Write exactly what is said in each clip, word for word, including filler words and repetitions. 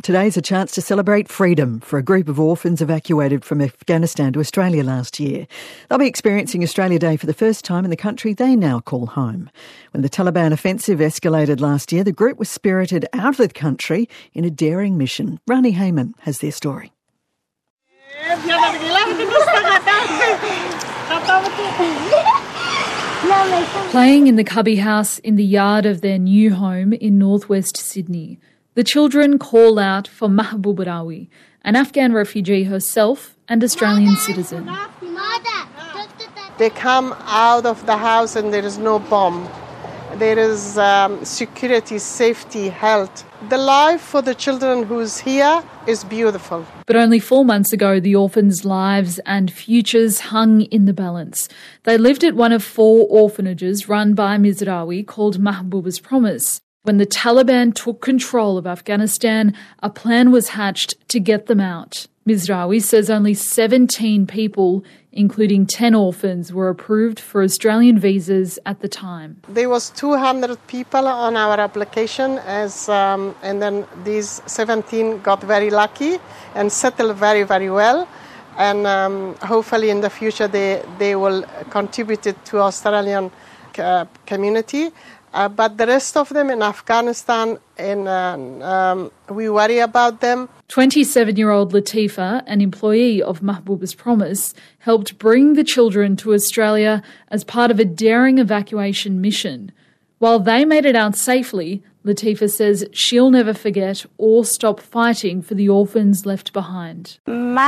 today's a chance to celebrate freedom for a group of orphans evacuated from Afghanistan to Australia last year. They'll be experiencing Australia Day for the first time in the country they now call home. When the Taliban offensive escalated last year, the group was spirited out of the country in a daring mission. Rani Hayman has their story. Playing in the cubby house in the yard of their new home in northwest Sydney, the children call out for Mahbub Rawi, an Afghan refugee herself and Australian citizen. They come out of the house and there is no bomb. There is um, security, safety, health. The life for the children who's here is beautiful. But only four months ago, the orphans' lives and futures hung in the balance. They lived at one of four orphanages run by Mizrawi called Mahbuba's Promise. When the Taliban took control of Afghanistan, a plan was hatched to get them out. Mizrawi says only seventeen people, including ten orphans, were approved for Australian visas at the time. There was two hundred people on our application, as um, and then these seventeen got very lucky and settled very, very well. And um, hopefully in the future they, they will contribute to Australian uh, community. Uh, but the rest of them in Afghanistan, and uh, um, we worry about them. twenty-seven-year-old Latifa, an employee of Mahbuba's Promise, helped bring the children to Australia as part of a daring evacuation mission. While they made it out safely, Latifa says she'll never forget or stop fighting for the orphans left behind.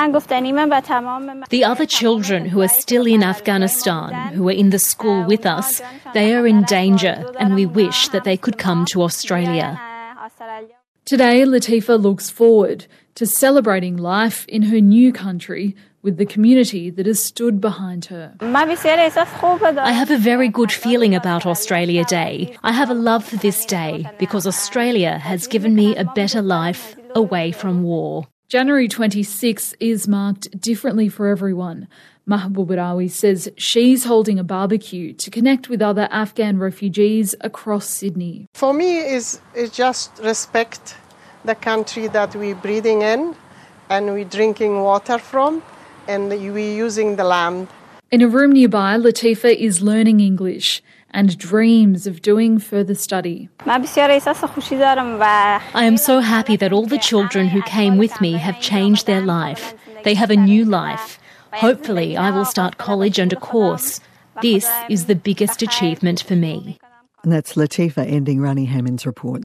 The other children who are still in Afghanistan, who are in the school with us, they are in danger and we wish that they could come to Australia. Today, Latifa looks forward to celebrating life in her new country with the community that has stood behind her. I have a very good feeling about Australia Day. I have a love for this day because Australia has given me a better life away from war. January twenty-sixth is marked differently for everyone. Mahbub Rawi says she's holding a barbecue to connect with other Afghan refugees across Sydney. For me, is is just respect the country that we're breathing in and we're drinking water from, and we're using the land. In a room nearby, Latifa is learning English and dreams of doing further study. I am so happy that all the children who came with me have changed their life. They have a new life. Hopefully, I will start college and a course. This is the biggest achievement for me. And that's Latifa ending Rani Hayman's report.